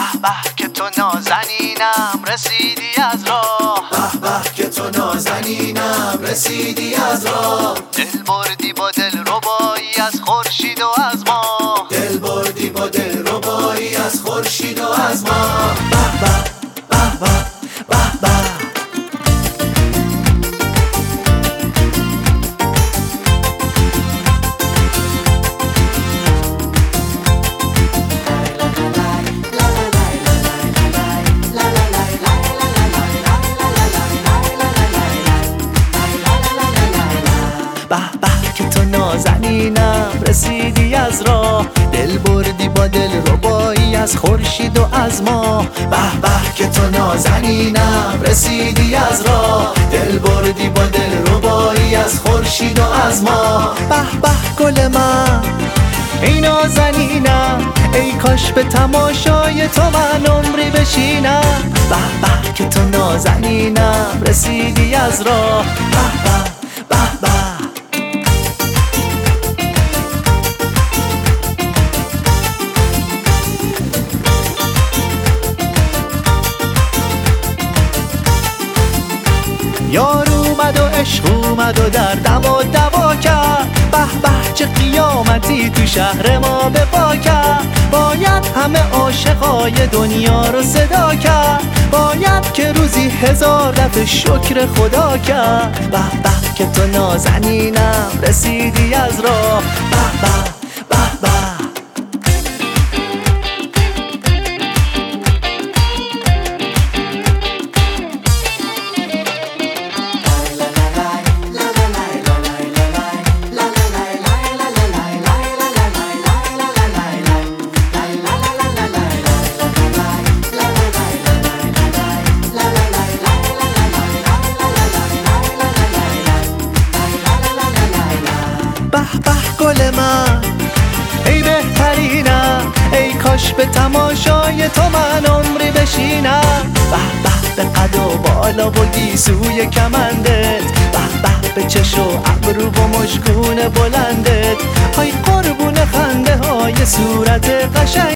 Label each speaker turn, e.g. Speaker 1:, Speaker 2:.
Speaker 1: به که تو نازنینم رسیدی از راه،
Speaker 2: به که تو نازنینم رسیدی از راه.
Speaker 1: دل بردی با دل ربایی از خورشید و از ماه،
Speaker 2: دل بردی با دل ربایی از خورشید و از ماه. به به به به به به.
Speaker 1: به به که تو نازنینم رسیدی از راه، دل بردی با دل ربایی از خورشید و از ماه.
Speaker 2: به به که تو نازنینم رسیدی از راه، دل بردی با دل ربایی از خورشید و از ماه.
Speaker 1: به به گل من ای نازنینم، ای کاش به تماشای تو من عمری بشینم. به به که تو نازنینم رسیدی از راه،
Speaker 2: به به به به.
Speaker 1: یار اومد و عشق اومد و در دما دوا کرد. به به چه قیامتی تو شهر ما به پا کرد. باید همه عاشقای دنیا رو صدا کرد، باید که روزی 1000 دفعه شکر خدا کرد. به به که تو نازنینم رسیدی از راه،
Speaker 2: به به به به.
Speaker 1: به به گل من ای بهترینم، ای کاش به تماشای تو من عمری بشینم. به به به قد و بالا و گیسوی کمندت، به به به چش و ابرو و مشکون بلندت، های قربون خنده های صورت قشنگ.